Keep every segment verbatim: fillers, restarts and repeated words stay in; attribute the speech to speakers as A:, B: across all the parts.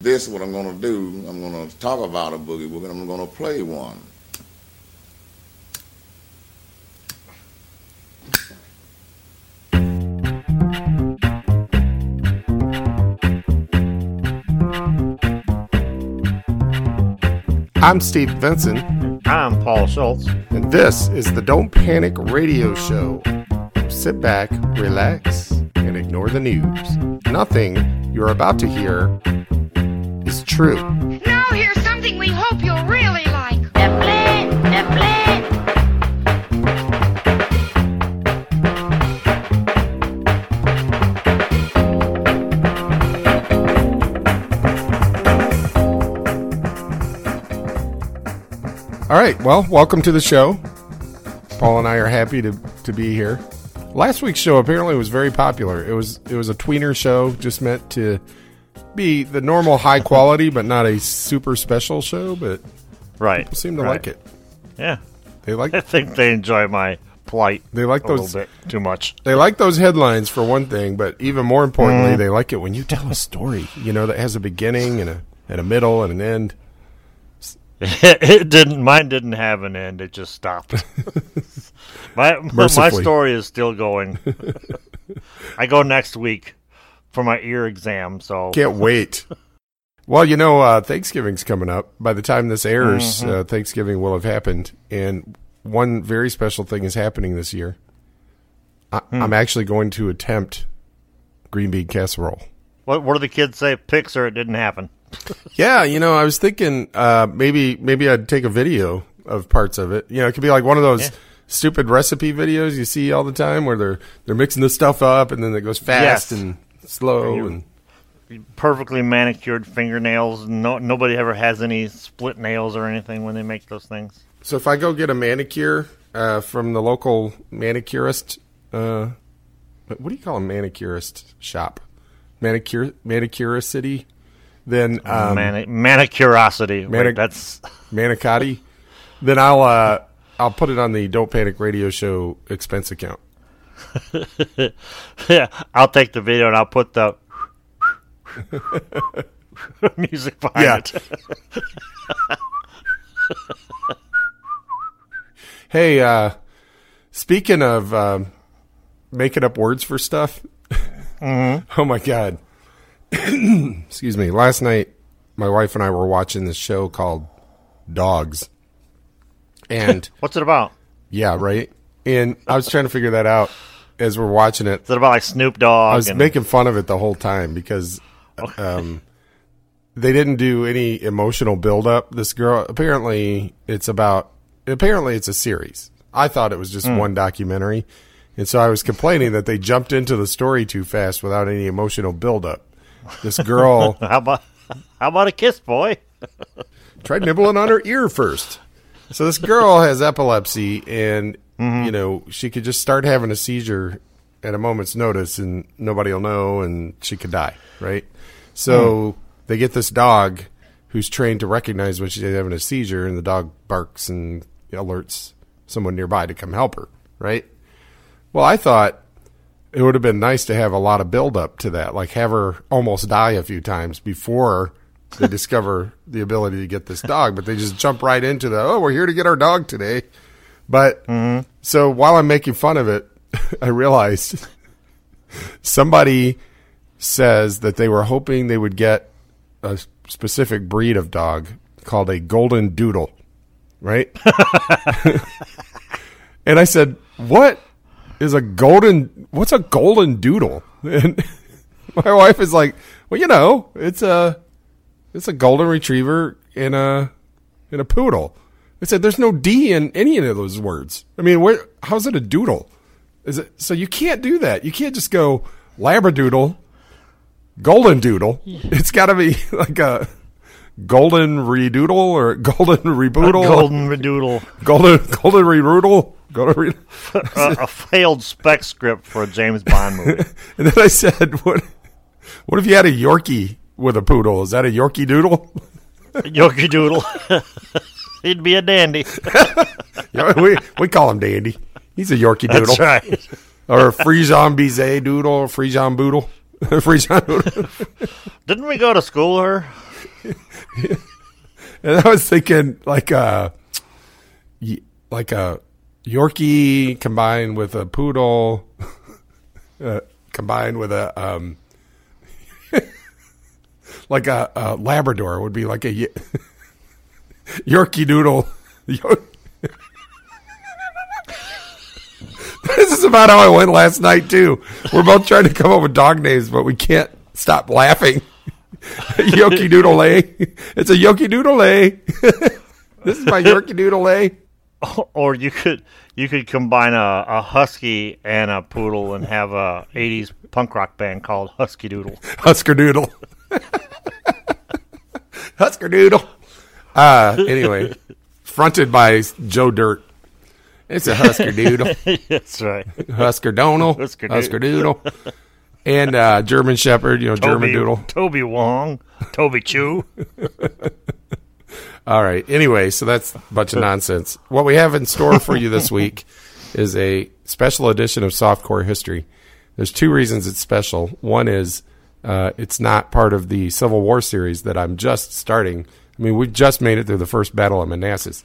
A: this, what I'm going to do, I'm going to talk about a boogie woogie, and I'm going to play one.
B: I'm Steve Vincent.
C: I'm Paul Schultz.
B: And this is the Don't Panic Radio Show. Sit back, relax, and ignore the news. Nothing you're about to hear is true.
D: Now here's something we hope you'll really like.
E: The plane, the plane.
B: All right, well, welcome to the show. Paul and I are happy to, to be here. Last week's show apparently was very popular. It was it was a tweener show, just meant to be the normal high quality, but not a super special show. But
C: right,
B: people seem to
C: right.
B: like it.
C: Yeah,
B: they like.
C: I think they enjoy my plight.
B: They like
C: a
B: those
C: little bit too much.
B: They like those headlines for one thing, but even more importantly,
C: Mm.
B: they like it when you tell a story. You know, that has a beginning and a and a middle and an end.
C: It didn't. Mine didn't have an end. It just stopped. my my
B: Mercifully.
C: story is still going. I go next week for my ear exam. So
B: Can't wait. Well, you know, uh, Thanksgiving's coming up. By the time this airs,
C: Mhm.
B: uh, Thanksgiving will have happened, and one very special thing is happening this year. I,
C: Hmm.
B: I'm actually going to attempt green bean casserole.
C: what what do the kids say? Pics or it didn't happen.
B: Yeah, you know, I was thinking uh, maybe maybe I'd take a video of parts of it. You know, it could be like one of those
C: Yeah.
B: stupid recipe videos you see all the time where they're they're mixing the stuff up and then it goes fast
C: Yes.
B: and slow
C: You-
B: and
C: Perfectly manicured fingernails. No, nobody ever has any split nails or anything when they make those things.
B: so if I go get a manicure uh, from the local manicurist, uh, what do you call a manicurist shop? Manicure manicuricity. Then um,
C: Mani- manicurosity. Wait,
B: manic-
C: that's
B: manicotti. Then I'll uh, I'll put it on the Don't Panic Radio Show expense account.
C: yeah. I'll take the video and I'll put the music behind
B: Yeah.
C: it.
B: Hey, uh, speaking of um, making up words for stuff,
C: Mm-hmm.
B: oh my God. Excuse me. Last night, my wife and I were watching this show called Dogs. And
C: What's it about?
B: yeah, right? And I was trying to figure that out as we're watching it.
C: Is it about like Snoop Dogg?
B: I was
C: and,
B: making fun of it the whole time because um, they didn't do any emotional build-up. This girl, apparently it's about, apparently it's a series. I thought it was just
C: Mm.
B: one documentary. And so I was complaining that they jumped into the story too fast without any emotional build-up. This girl
C: how about how about a kiss, boy?
B: tried nibbling on her ear first. So this girl has epilepsy, and
C: Mm-hmm.
B: you know she could just start having a seizure at a moment's notice, and nobody will know, and she could die. Right? So
C: Mm.
B: they get this dog who's trained to recognize when she's having a seizure, and the dog barks and alerts someone nearby to come help her. Right? Well, I thought it would have been nice to have a lot of build up to that, like have her almost die a few times before they discover the ability to get this dog, but they just jump right into the, oh, we're here to get our dog today. But so while I'm making fun of it, I realized somebody says that they were hoping they would get a specific breed of dog called a golden doodle, right? And I said, what is a golden, what's a golden doodle? And my wife is like, well, you know, it's a, it's a golden retriever in a, in a poodle. I said, there's no D in any of those words. I mean, where, how's it a doodle? Is it, so you can't do that. You can't just go labradoodle, golden doodle. It's gotta be like a golden redoodle or golden reboodle.
C: Golden Redoodle.
B: Golden, golden reroodle. Golden re-
C: a, a failed spec script for a James Bond movie.
B: And then I said, what, what if you had a Yorkie with a poodle? Is that a Yorkie doodle?
C: Yorkie Doodle. He'd be a dandy.
B: Yeah, we we call him Dandy. He's a Yorkie doodle.
C: That's right.
B: Or a Friesian Bizet doodle, or Friesian boodle. Friesian boodle.
C: Didn't we go to school her?
B: And I was thinking like a, like a Yorkie combined with a poodle, uh, combined with a, um, like a, a Labrador would be like a Yorkie Doodle. This is about how I went last night too. We're both trying to come up with dog names, but we can't stop laughing. Yorkie Doodle Lay. It's a Yorkie Doodle Lay. This is my Yorkie Doodle Lay.
C: Or you could you could combine a, a husky and a poodle and have a eighties punk rock band called Husky Doodle.
B: Husker Doodle. Husker Doodle. Uh, anyway, fronted by Joe Dirt. It's a Husker Doodle.
C: That's right.
B: Husker Donal.
C: Husker
B: Husker,
C: Doodle.
B: Doodle. And uh, German Shepherd, you know,
C: Toby,
B: German Doodle.
C: Toby Wong. Toby Chew.
B: All right. Anyway, so that's a bunch of nonsense. What we have in store for you this week is a special edition of Softcore History. There's two reasons it's special. One is uh, it's not part of the Civil War series that I'm just starting. I mean, we just made it through the first Battle of Manassas.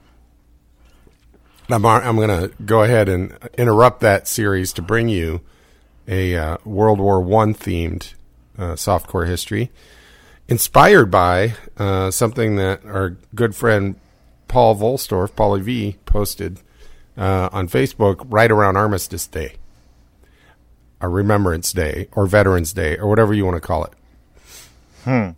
B: I'm, I'm going to go ahead and interrupt that series to bring you a uh, World War One themed uh, Softcore History, inspired by uh, something that our good friend Paul Volstorf, Paulie V, posted uh, on Facebook right around Armistice Day, or Remembrance Day, or Veterans Day, or whatever you want to call it.
C: Hmm.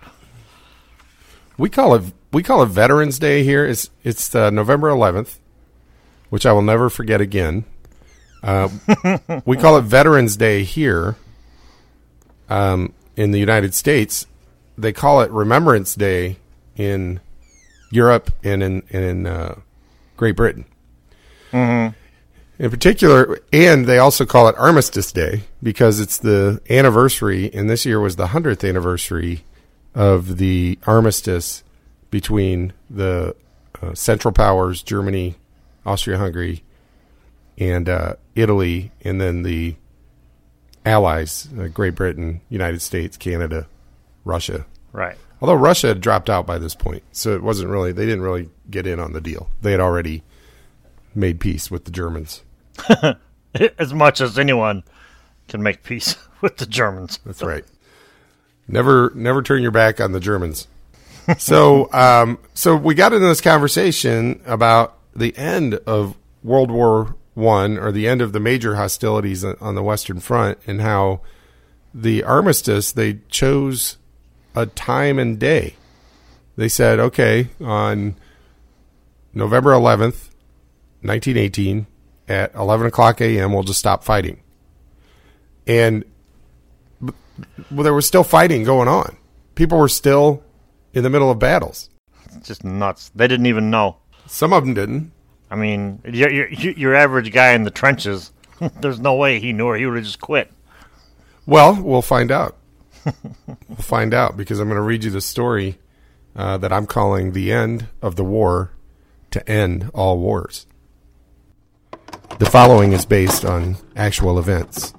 B: We call it we call it Veterans Day here. It's it's uh, November eleventh, which I will never forget again. Uh, we call it Veterans Day here um, in the United States. They call it Remembrance Day in Europe and in, and in uh, Great Britain.
C: Mm-hmm.
B: In particular, and they also call it Armistice Day because it's the anniversary, and this year was the hundredth anniversary of the armistice between the uh, Central Powers, Germany, Austria-Hungary, and uh, Italy, and then the Allies, uh, Great Britain, United States, Canada, Russia.
C: Right.
B: Although Russia had dropped out by this point, so it wasn't really, they didn't really get in on the deal. They had already made peace with the Germans.
C: As much as anyone can make peace with the Germans.
B: That's right. Never, never turn your back on the Germans. So, um, so we got into this conversation about the end of World War One, or the end of the major hostilities on the Western Front, and how the armistice, they chose a time and day. They said, okay, on November eleventh, nineteen eighteen, at eleven o'clock a.m., we'll just stop fighting. And well, there was still fighting going on. People were still in the middle of battles.
C: It's just nuts. They didn't even know.
B: Some of them didn't.
C: I mean, your your, your average guy in the trenches, there's no way he knew, or he would have just quit.
B: Well, we'll find out. We'll find out, because I'm going to read you the story uh, that I'm calling The End of the War to End All Wars. The following is based on actual events.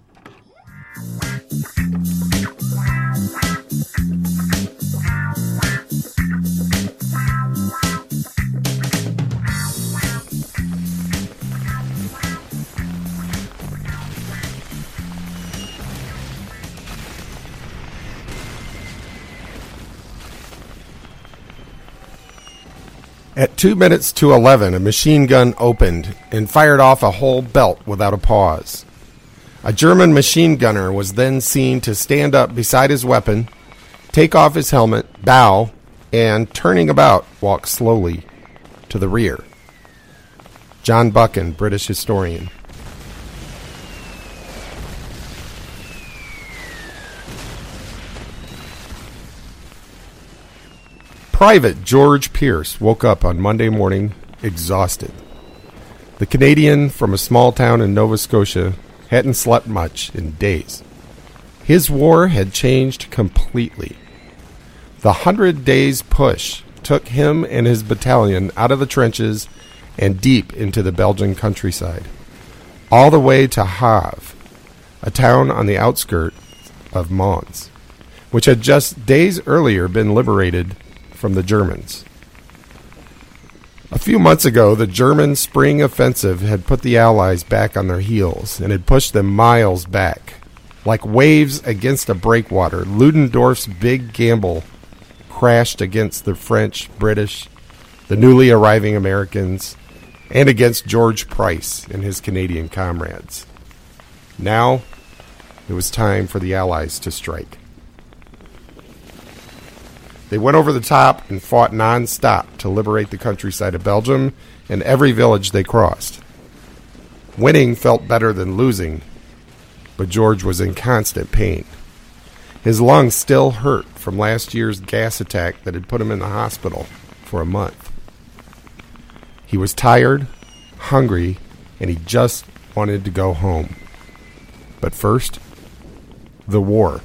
B: At two minutes to eleven, a machine gun opened and fired off a whole belt without a pause. A German machine gunner was then seen to stand up beside his weapon, take off his helmet, bow, and, turning about, walk slowly to the rear. John Buchan, British historian. Private George Pierce woke up on Monday morning exhausted. The Canadian from a small town in Nova Scotia hadn't slept much in days. His war had changed completely. The Hundred Days Push took him and his battalion out of the trenches and deep into the Belgian countryside, all the way to Havre, a town on the outskirts of Mons, which had just days earlier been liberated from the Germans. A few months ago, the German spring offensive had put the Allies back on their heels and had pushed them miles back. Like waves against a breakwater, Ludendorff's big gamble crashed against the French, British, the newly arriving Americans, and against George Price and his Canadian comrades. Now, it was time for the Allies to strike. They went over the top and fought non-stop to liberate the countryside of Belgium and every village they crossed. Winning felt better than losing, but George was in constant pain. His lungs still hurt from last year's gas attack that had put him in the hospital for a month. He was tired, hungry, and he just wanted to go home. But first, the war.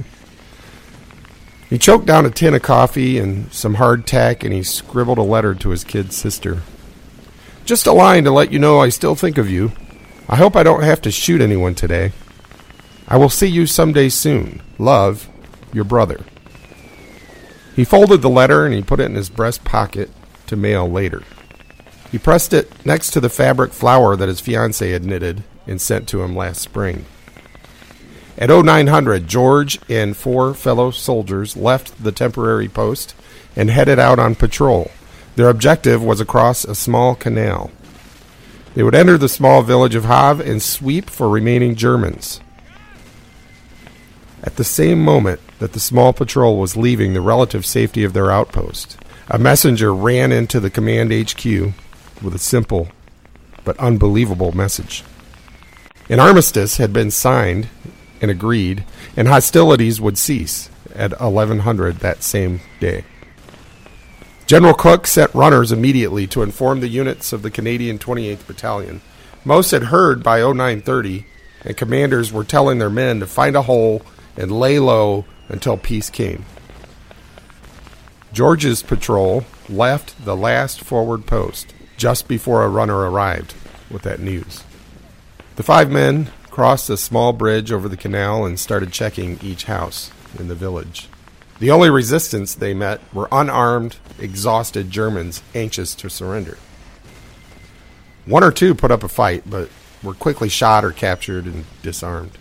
B: He choked down a tin of coffee and some hardtack, and he scribbled a letter to his kid sister. Just a line to let you know I still think of you. I hope I don't have to shoot anyone today. I will see you someday soon. Love, your brother. He folded the letter and he put it in his breast pocket to mail later. He pressed it next to the fabric flower that his fiancée had knitted and sent to him last spring. At oh nine hundred, George and four fellow soldiers left the temporary post and headed out on patrol. Their objective was across a small canal. They would enter the small village of Havre and sweep for remaining Germans. At the same moment that the small patrol was leaving the relative safety of their outpost, a messenger ran into the command H Q with a simple but unbelievable message. An armistice had been signed and agreed, and hostilities would cease at eleven hundred that same day. General Cook sent runners immediately to inform the units of the Canadian twenty-eighth Battalion. Most had heard by oh nine thirty, and commanders were telling their men to find a hole and lay low until peace came. George's patrol left the last forward post just before a runner arrived with that news. The five men crossed a small bridge over the canal and started checking each house in the village. The only resistance they met were unarmed, exhausted Germans anxious to surrender. One or two put up a fight, but were quickly shot or captured and disarmed.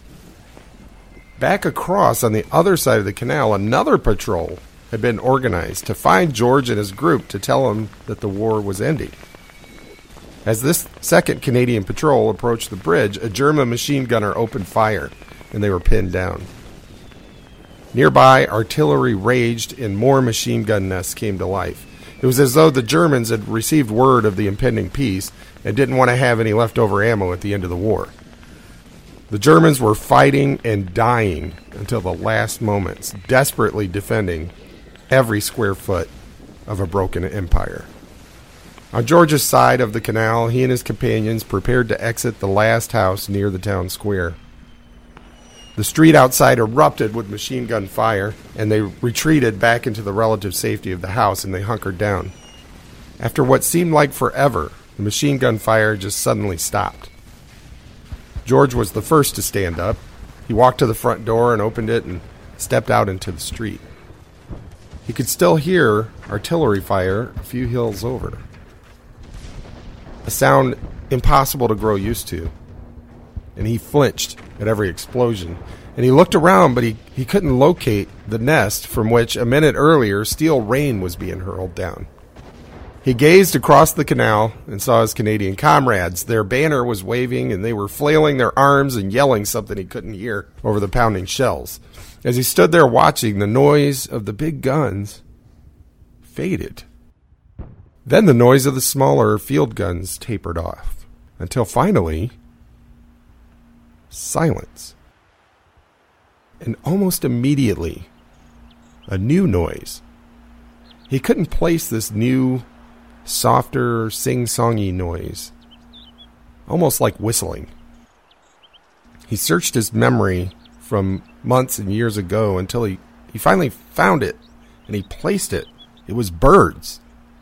B: Back across on the other side of the canal, another patrol had been organized to find George and his group to tell him that the war was ending. As this second Canadian patrol approached the bridge, a German machine gunner opened fire, and they were pinned down. Nearby, artillery raged, and more machine gun nests came to life. It was as though the Germans had received word of the impending peace and didn't want to have any leftover ammo at the end of the war. The Germans were fighting and dying until the last moments, desperately defending every square foot of a broken empire. On George's side of the canal, he and his companions prepared to exit the last house near the town square. The street outside erupted with machine gun fire, and they retreated back into the relative safety of the house, and they hunkered down. After what seemed like forever, the machine gun fire just suddenly stopped. George was the first to stand up. He walked to the front door and opened it and stepped out into the street. He could still hear artillery fire a few hills over. A sound impossible to grow used to. And he flinched at every explosion. And he looked around, but he, he couldn't locate the nest from which, a minute earlier, steel rain was being hurled down. He gazed across the canal and saw his Canadian comrades. Their banner was waving, and they were flailing their arms and yelling something he couldn't hear over the pounding shells. As he stood there watching, the noise of the big guns faded. Then the noise of the smaller field guns tapered off, until finally, silence. And almost immediately, a new noise. He couldn't place this new, softer, sing-songy noise, almost like whistling. He searched his memory from months and years ago until he, he finally found it, and he placed it. It was birds.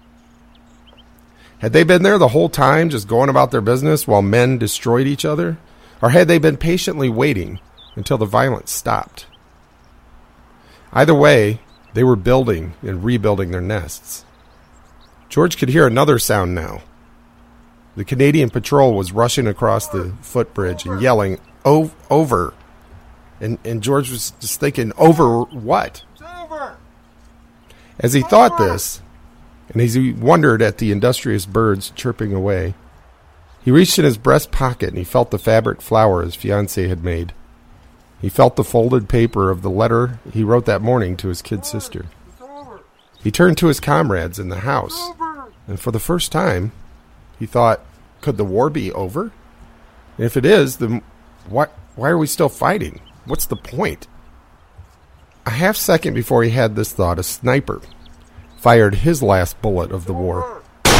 B: Had they been there the whole time, just going about their business while men destroyed each other? Or had they been patiently waiting until the violence stopped? Either way, they were building and rebuilding their nests. George could hear another sound now. The Canadian patrol was rushing across the footbridge and yelling, "O- over!" And, and George was just thinking, over what?
F: It's over.
B: As he thought this, and as he wondered at the industrious birds chirping away, he reached in his breast pocket and he felt the fabric flower his fiancée had made. He felt the folded paper of the letter he wrote that morning to his kid sister.
F: It's over.
B: He turned to his comrades in the house,
F: Over.
B: and for the first time, he thought, could the war be over? And if it is, then why, why are we still fighting? What's the point? A half second before he had this thought, a sniper fired his last bullet of the war.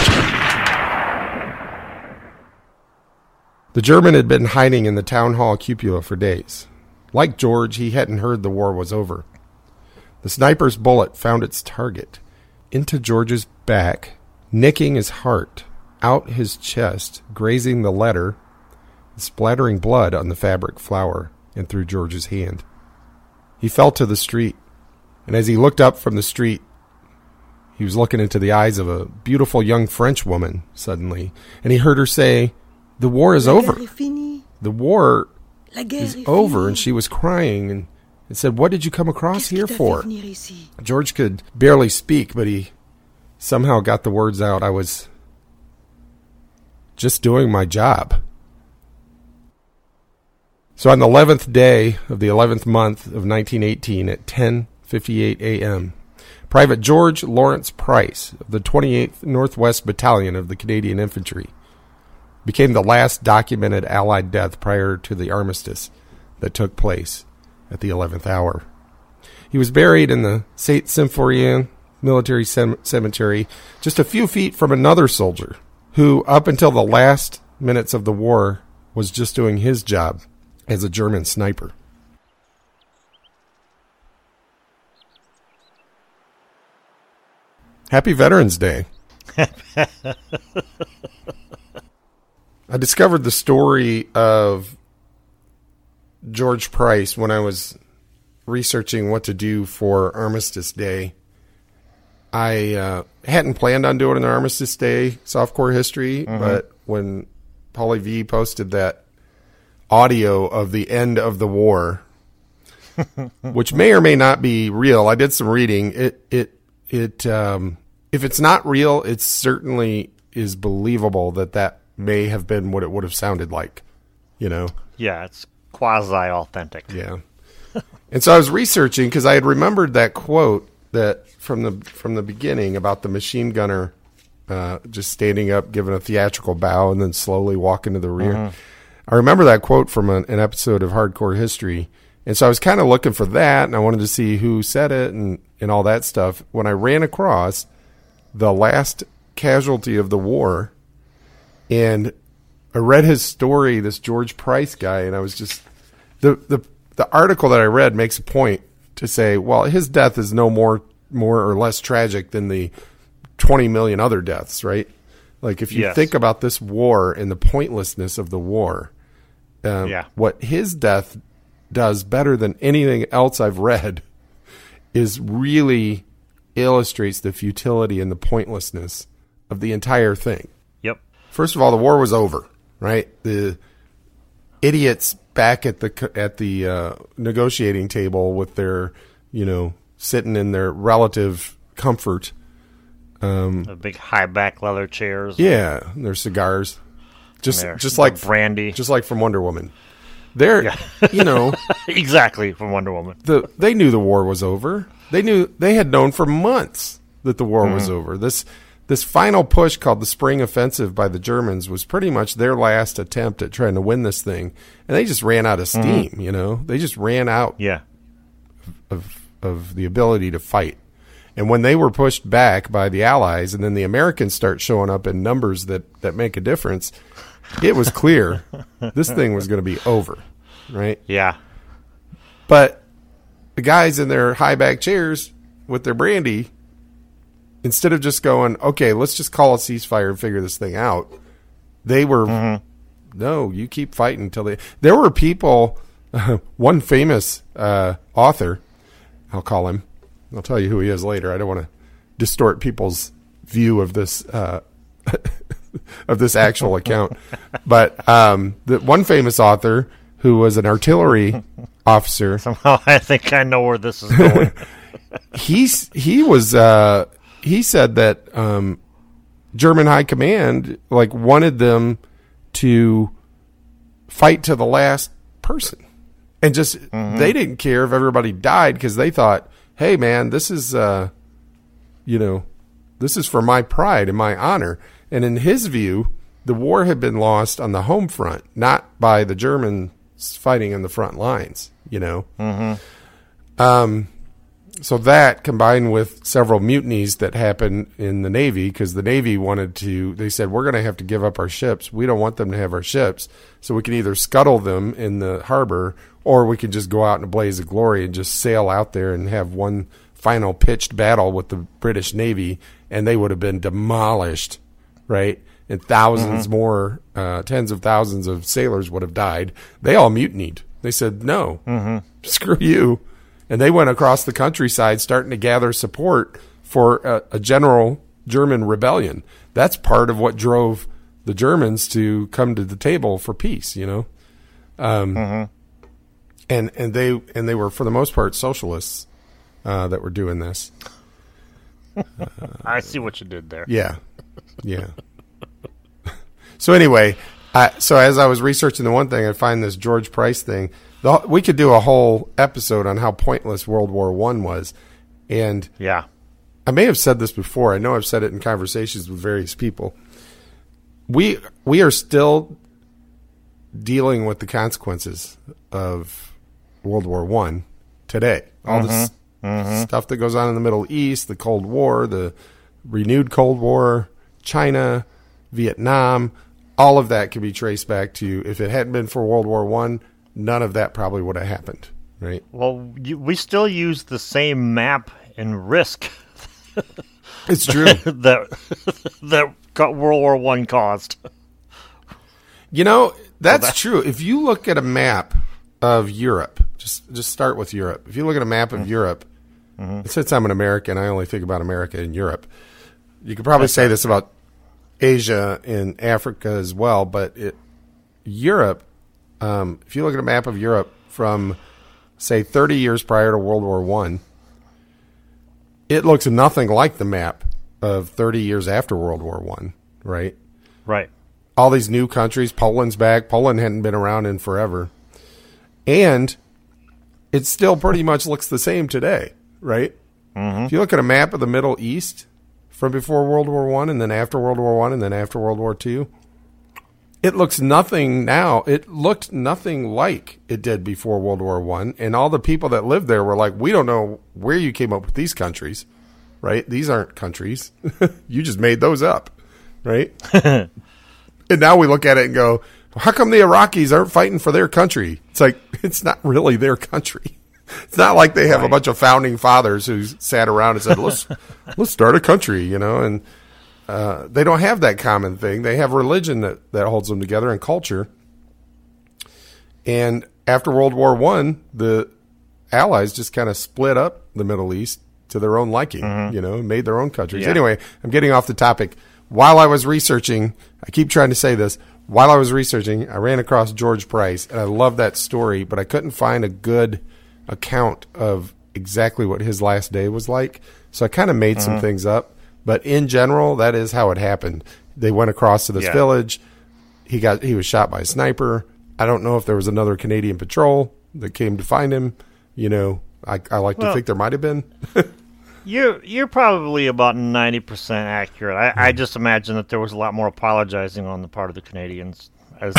B: The German had been hiding in the town hall cupola for days. Like George, he hadn't heard the war was over. The sniper's bullet found its target, into George's back, nicking his heart, out his chest, grazing the letter, splattering blood on the fabric flower and through George's hand. He fell to the street, and as he looked up from the street, he was looking into the eyes of a beautiful young French woman suddenly, and he heard her say, "The war is over. The war is over," and she was crying and, and said, "What did you come across here for?" George could barely speak, but he somehow got the words out. "I was just doing my job." So on the eleventh day of the eleventh month of nineteen eighteen at ten fifty-eight a.m., Private George Lawrence Price of the twenty-eighth Northwest Battalion of the Canadian Infantry became the last documented Allied death prior to the armistice that took place at the eleventh hour. He was buried in the Saint Symphorien military Cem- cemetery just a few feet from another soldier who, up until the last minutes of the war, was just doing his job as a German sniper. Happy Veterans Day. I discovered the story of George Price when I was researching what to do for Armistice Day. I uh, hadn't planned on doing an Armistice Day softcore history, mm-hmm. but when Paulie V posted that audio of the end of the war, which may or may not be real, I did some reading. It it it um, if it's not real, it certainly is believable that that may have been what it would have sounded like, you know?
C: Yeah, it's quasi-authentic.
B: Yeah. And so I was researching because I had remembered that quote that from the from the beginning about the machine gunner uh, just standing up, giving a theatrical bow, and then slowly walking to the rear. Mm-hmm. I remember that quote from an, an episode of Hardcore History, and so I was kind of looking for that, and I wanted to see who said it and, and all that stuff. When I ran across the last casualty of the war, and I read his story, this George Price guy, and I was just the the the article that I read makes a point to say, well, his death is no more more or less tragic than the twenty million other deaths, right? Like if you
C: yes.
B: think about this war and the pointlessness of the war, um,
C: yeah.
B: what his death does better than anything else I've read is really illustrates the futility and the pointlessness of the entire thing.
C: Yep.
B: First of all, the war was over, right? The idiots back at the at the uh, negotiating table with their, you know, sitting in their relative comfort. Um,
C: the big high back leather chairs.
B: Yeah, their cigars, just
C: their,
B: just like
C: brandy,
B: just like from Wonder Woman. They're, yeah. you know,
C: exactly from Wonder Woman.
B: The they knew the war was over. They knew they had known for months that the war mm-hmm. was over. This this final push called the Spring Offensive by the Germans was pretty much their last attempt at trying to win this thing, and they just ran out of steam. Mm-hmm. You know, they just ran out.
C: Yeah.
B: of of the ability to fight. And when they were pushed back by the Allies, and then the Americans start showing up in numbers that, that make a difference, it was clear this thing was going to be over, right?
C: Yeah.
B: But the guys in their high back chairs with their brandy, instead of just going, okay, let's just call a ceasefire and figure this thing out, they were, mm-hmm. no, you keep fighting until they. There were people, uh, one famous uh, author, I'll call him, I'll tell you who he is later. I don't want to distort people's view of this uh, of this actual account. But um, the one famous author who was an artillery officer.
C: Somehow I think I know where this is going.
B: He's he was uh, he said that um, German high command like wanted them to fight to the last person, and just mm-hmm. they didn't care if everybody died because they thought, hey man, this is uh, you know, this is for my pride and my honor. And in his view, the war had been lost on the home front, not by the Germans fighting in the front lines. You know, mm-hmm. um. So that, combined with several mutinies that happened in the Navy, because the Navy wanted to, they said, we're going to have to give up our ships. We don't want them to have our ships. So we can either scuttle them in the harbor, or we can just go out in a blaze of glory and just sail out there and have one final pitched battle with the British Navy, and they would have been demolished, right? And thousands mm-hmm. more, uh, tens of thousands of sailors would have died. They all mutinied. They said, no, mm-hmm. screw you. And they went across the countryside starting to gather support for a, a general German rebellion. That's part of what drove the Germans to come to the table for peace, you know? Um, mm-hmm. and, and they, and they were, for the most part, socialists, uh, that were doing this.
C: Uh, I see what you did there.
B: Yeah. Yeah. So anyway, I, so as I was researching the one thing, I find this George Price thing. The, we could do a whole episode on how pointless World War One was. And
C: yeah,
B: I may have said this before. I know I've said it in conversations with various people. We we are still dealing with the consequences of World War One today. All mm-hmm. this mm-hmm. stuff that goes on in the Middle East, the Cold War, the renewed Cold War, China, Vietnam, all of that can be traced back to, if it hadn't been for World War One, none of that probably would have happened, right?
C: Well, you, we still use the same map and risk.
B: It's true.
C: that that World War One caused.
B: You know, that's, so that's true. If you look at a map of Europe, just just start with Europe. If you look at a map of mm-hmm. Europe, mm-hmm. since I'm an American, I only think about America and Europe. You could probably that's say right. this about Asia and Africa as well, but it, Europe, um, if you look at a map of Europe from, say, thirty years prior to World War One, it looks nothing like the map of thirty years after World War One, right?
C: Right.
B: All these new countries, Poland's back. Poland hadn't been around in forever. And it still pretty much looks the same today, right? Mm-hmm. If you look at a map of the Middle East from before World War One and then after World War One and then after World War Two, it looks nothing now. It looked nothing like it did before World War One, and all the people that lived there were like, we don't know where you came up with these countries, right? These aren't countries. You just made those up, right? And now we look at it and go, how come the Iraqis aren't fighting for their country? It's like, it's not really their country. It's not like they have right. a bunch of founding fathers who sat around and said, let's let's start a country, you know, and uh, they don't have that common thing. They have religion that, that holds them together and culture. And after World War One, the Allies just kind of split up the Middle East to their own liking, mm-hmm. you know, and made their own countries. Yeah. Anyway, I'm getting off the topic. While I was researching, I keep trying to say this, while I was researching, I ran across George Price, and I love that story, but I couldn't find a good account of exactly what his last day was like. So I kind of made mm-hmm. some things up. But in general, that is how it happened. They went across to this
C: yeah.
B: village. He got he was shot by a sniper. I don't know if there was another Canadian patrol that came to find him. You know, I, I like well, to think there might have been.
C: You're you're probably about ninety percent accurate. I, mm. I just imagine that there was a lot more apologizing on the part of the Canadians. As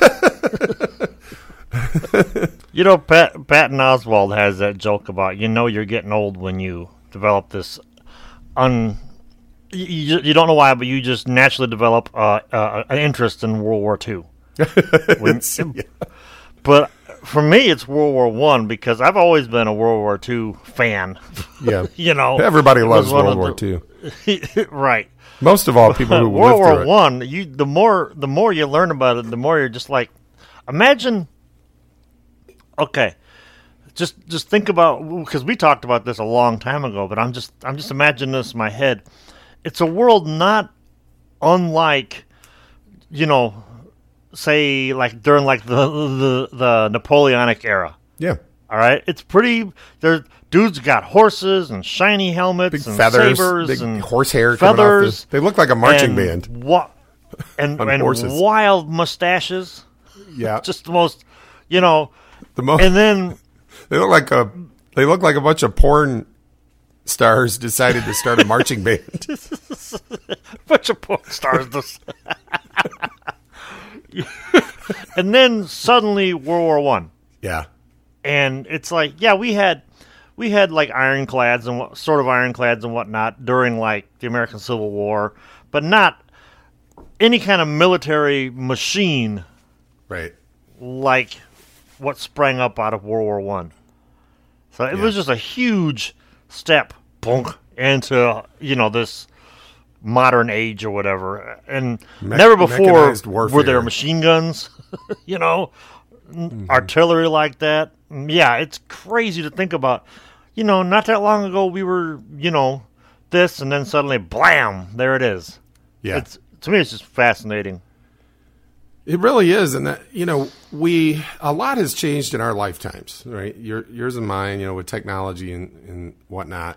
C: you know, Pat, Patton Oswalt has that joke about, you know, you're getting old when you develop this un. You, you don't know why, but you just naturally develop uh, uh, an interest in World War Two. When, yeah. But for me, it's World War One because I've always been a World War Two fan.
B: Yeah,
C: you know,
B: everybody loves World War Two.
C: Right.
B: Most of all, people who
C: World
B: lived
C: War
B: through it.
C: One. You the more the more you learn about it, the more you're just like, imagine. Okay, just just think about, because we talked about this a long time ago, but I'm just I'm just imagining this in my head. It's a world not unlike, you know, say like during like the the, the Napoleonic era.
B: Yeah.
C: All right, it's pretty. There, dudes got horses and shiny helmets
B: Big
C: and
B: feathers,
C: sabers
B: big
C: and
B: horsehair coming off
C: feathers.
B: the- they look like a marching
C: and
B: band.
C: Wa- and
B: On
C: and
B: horses.
C: wild mustaches.
B: Yeah.
C: Just the most, you know.
B: The most.
C: And then
B: They look like a they look like a bunch of porn stars decided to start a marching band.
C: bunch of porn stars. This- and then suddenly World War One.
B: Yeah.
C: And it's like, yeah, we had we had like ironclads and what, sort of ironclads and whatnot during like the American Civil War, but not any kind of military machine
B: Right.
C: like what sprang up out of World War One. So it
B: Yeah.
C: was just a huge step, bonk, into you know this modern age or whatever. And
B: Me-
C: never before
B: mechanized
C: were
B: warfare.
C: there machine guns, you know,
B: Mm-hmm.
C: artillery like that. Yeah, it's crazy to think about. You know, not that long ago we were, you know, this, and then suddenly, blam, there it is.
B: Yeah.
C: It's to me, it's just fascinating.
B: It really is, and that, you know, we a lot has changed in our lifetimes, right? Your, yours and mine, you know, with technology and, and whatnot.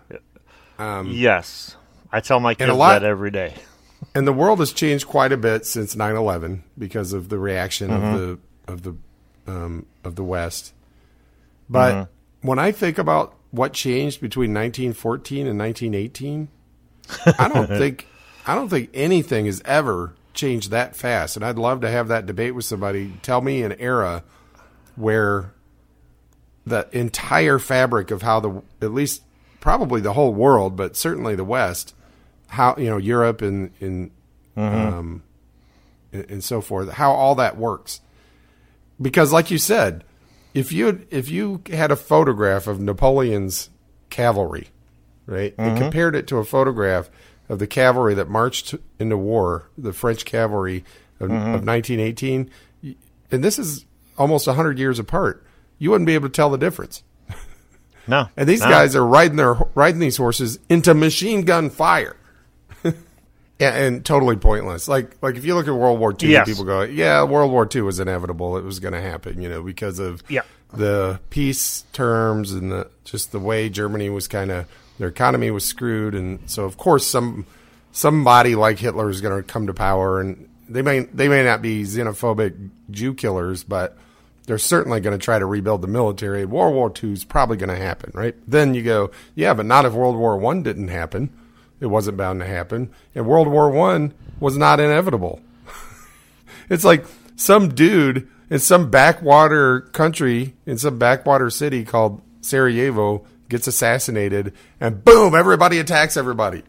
C: Yes, I tell my kids
B: a lot-
C: that every day.
B: And the world has changed quite a bit since nine eleven because of the reaction of the of the um, of the West. But when I think about what changed between nineteen fourteen and nineteen eighteen, I don't think I don't think anything has ever changed that fast. And I'd love to have that debate with somebody. Tell me an era where the entire fabric of how the at least probably the whole world, but certainly the West, how you know Europe and and um, and, and so forth, how all that works. Because, like you said, if you if you had a photograph of Napoleon's cavalry, right, and compared it to a photograph of the cavalry that marched into war, the French cavalry of, of nineteen eighteen, and this is almost a hundred years apart, you wouldn't be able to tell the difference.
C: No,
B: And these
C: no.
B: guys are riding their riding these horses into machine gun fire, and, and totally pointless. Like like if you look at World War Two,
C: Yes.
B: people go, "Yeah, World War Two was inevitable. It was going to happen," you know, because of
C: Yeah.
B: the peace terms and the just the way Germany was kind of their economy was screwed, and so of course some somebody like Hitler is going to come to power, and they may they may not be xenophobic Jew killers, but they're certainly going to try to rebuild the military. World War Two is probably going to happen, right? Then you go, yeah, but not if World War One didn't happen. It wasn't bound to happen. And World War One was not inevitable. It's like some dude in some backwater country, in some backwater city called Sarajevo, gets assassinated, and boom, everybody attacks everybody.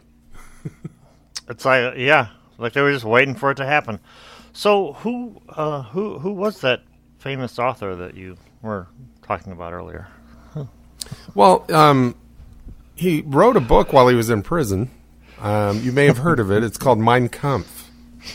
C: It's like, yeah, like they were just waiting for it to happen. So who, uh, who, who was that famous author that you were talking about earlier?
B: Well, um, he wrote a book while he was in prison. Um, you may have heard of it. It's called Mein Kampf.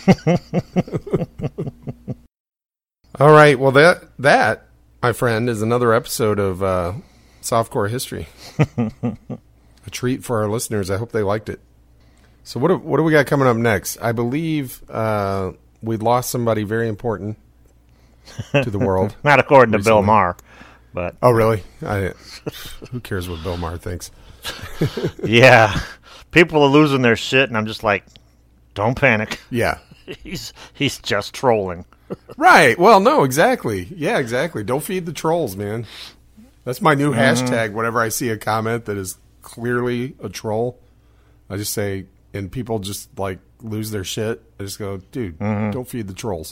B: All right. Well, that that, my friend, is another episode of uh, Softcore History. A treat for our listeners. I hope they liked it. So what do, what do we got coming up next? I believe uh, we lost somebody very important to the world.
C: Not according to Bill
B: Recently.
C: Maher, but
B: Oh, really? I, who cares what Bill Maher thinks?
C: yeah, people are losing their shit, and I'm just like, don't panic.
B: Yeah.
C: He's he's just trolling.
B: Right. Well, no, exactly. Yeah, exactly. Don't feed the trolls, man. That's my new hashtag. Whenever I see a comment that is clearly a troll, I just say, and people just like lose their shit. I just go, dude, don't feed the trolls.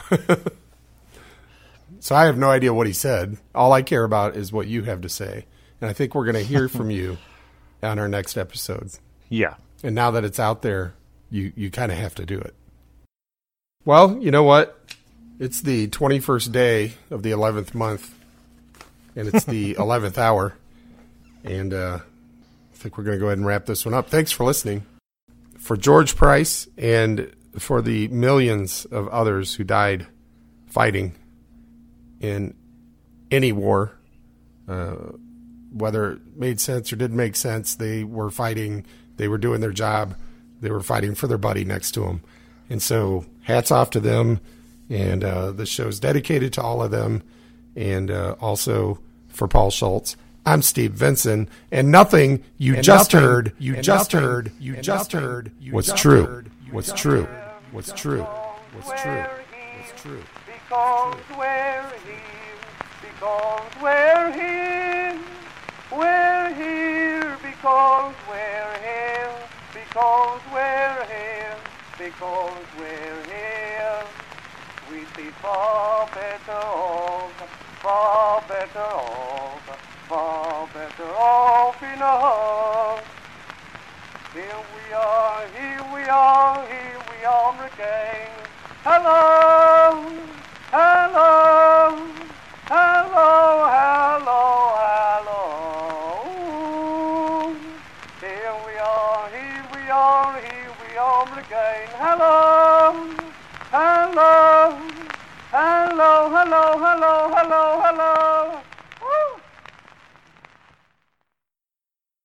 B: So I have no idea what he said. All I care about is what you have to say. And I think we're going to hear from you on our next episode.
C: Yeah.
B: And now that it's out there, you, you kind of have to do it. Well, you know what? It's the twenty-first day of the eleventh month, and it's the eleventh hour. And uh, I think we're going to go ahead and wrap this one up. Thanks for listening. For George Price and for the millions of others who died fighting in any war, uh, whether it made sense or didn't make sense, they were fighting. They were doing their job. They were fighting for their buddy next to them. And so hats off to them. And uh, the show's dedicated to all of them. And uh, also for Paul Schultz. I'm Steve Vinson. And nothing you
F: and
B: just
F: nothing,
B: heard, you just
F: nothing,
B: heard, you just
F: nothing,
B: heard,
F: you
B: was
F: just
B: true.
F: heard,
B: Was true. Was true. Was true. Was true.
F: Because we're here, because we're here, we're here because we're here, because we're here, because we're here. We see far better off, far better off, far better off enough. Here we are, here we are, here we are again. Hello, hello, hello, hello, hello. Here we are, here we are, here we are again. Hello, hello, hello, hello, hello, hello, hello.